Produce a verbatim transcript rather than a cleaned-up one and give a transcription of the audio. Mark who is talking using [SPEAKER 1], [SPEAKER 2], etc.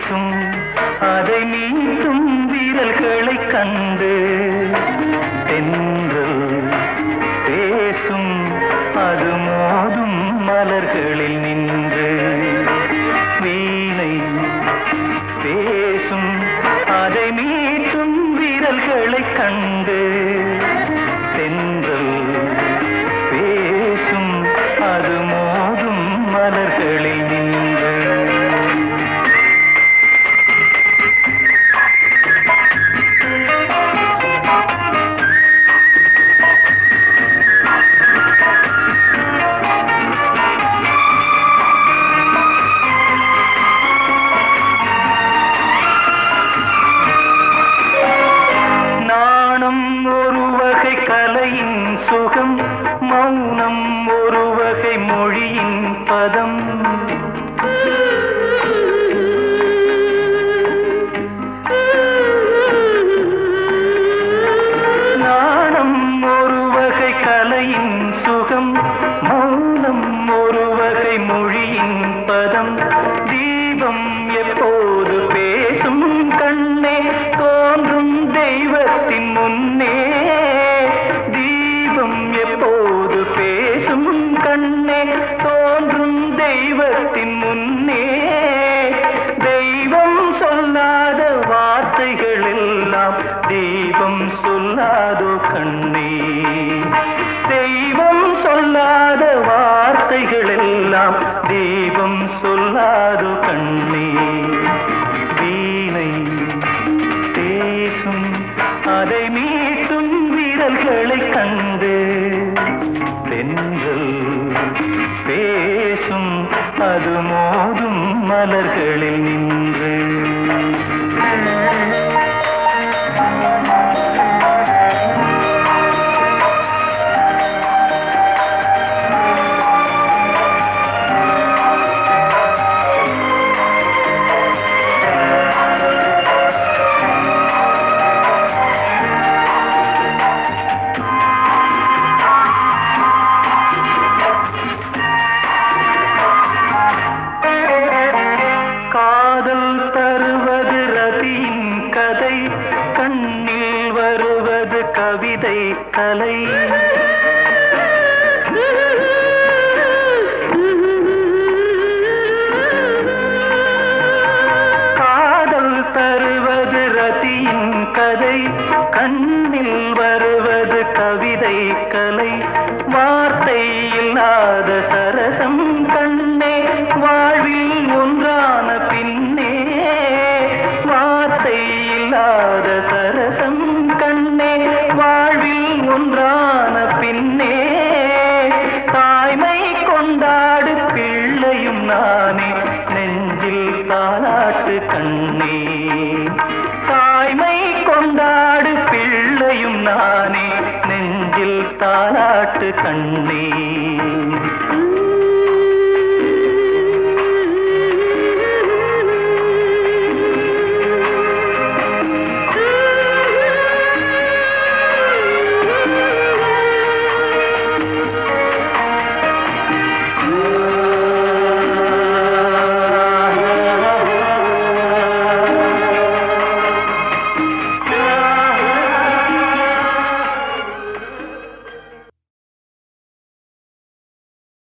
[SPEAKER 1] பேசும் அதை நீட்டும் வீரல்களை கண்டு தென்றல் பேசும் அது மோதும் மலர்களில் நின்று வீணை பேசும் அதை மீட்டும் வீரல்களை கண்டு தென்றல் பேசும் அது மோதும் மலர்களில் நின்று சுகம் மௌனம் ஒரு வகை மொழியின் பதம் நாணம் ஒரு வகை கலையின் சுகம் மௌனம் ஒரு வகை மொழியின் பதம் தீபம் எப்போது பேசும் கண்ணே தோன்றும் தெய்வத்தின் முன்னே எப்போது பேசும் கண்ணே தோன்றும் தெய்வத்தின் முன்னே தெய்வம் சொல்லாத வார்த்தைகள் எல்லாம் தெய்வம் சொல்லாதோ கண்ணே தெய்வம் சொல்லாத வார்த்தைகள் எல்லாம் தெய்வம் சொல்லாதோ கண்ணே வீணை பேசும் அதை மீட்டும் வீரல்களை கண்டு தென்றல் பேசும் அது மோதும் மலர்களில் நின்று கண்ணில் வருவது கவிதை கலை காதல் தருவது ரதியின் கதை கண்ணில் வருவது கவிதை கலை வார்த்தை இல்லாத சரசம் கண்ணே வாழ்வில் ஒன்றான பின்னே வார்த்தை இல்லாத சரசம் கண்ணே வாழ்வில் ஒன்றான பின்னே தாய்மை கொண்டாடு பிள்ளையும் நானே நெஞ்சில் தாலாட்டு கண்ணே தாய்மை கொண்டாடு பிள்ளையும் நானே நெஞ்சில் தாலாட்டு கண்ணே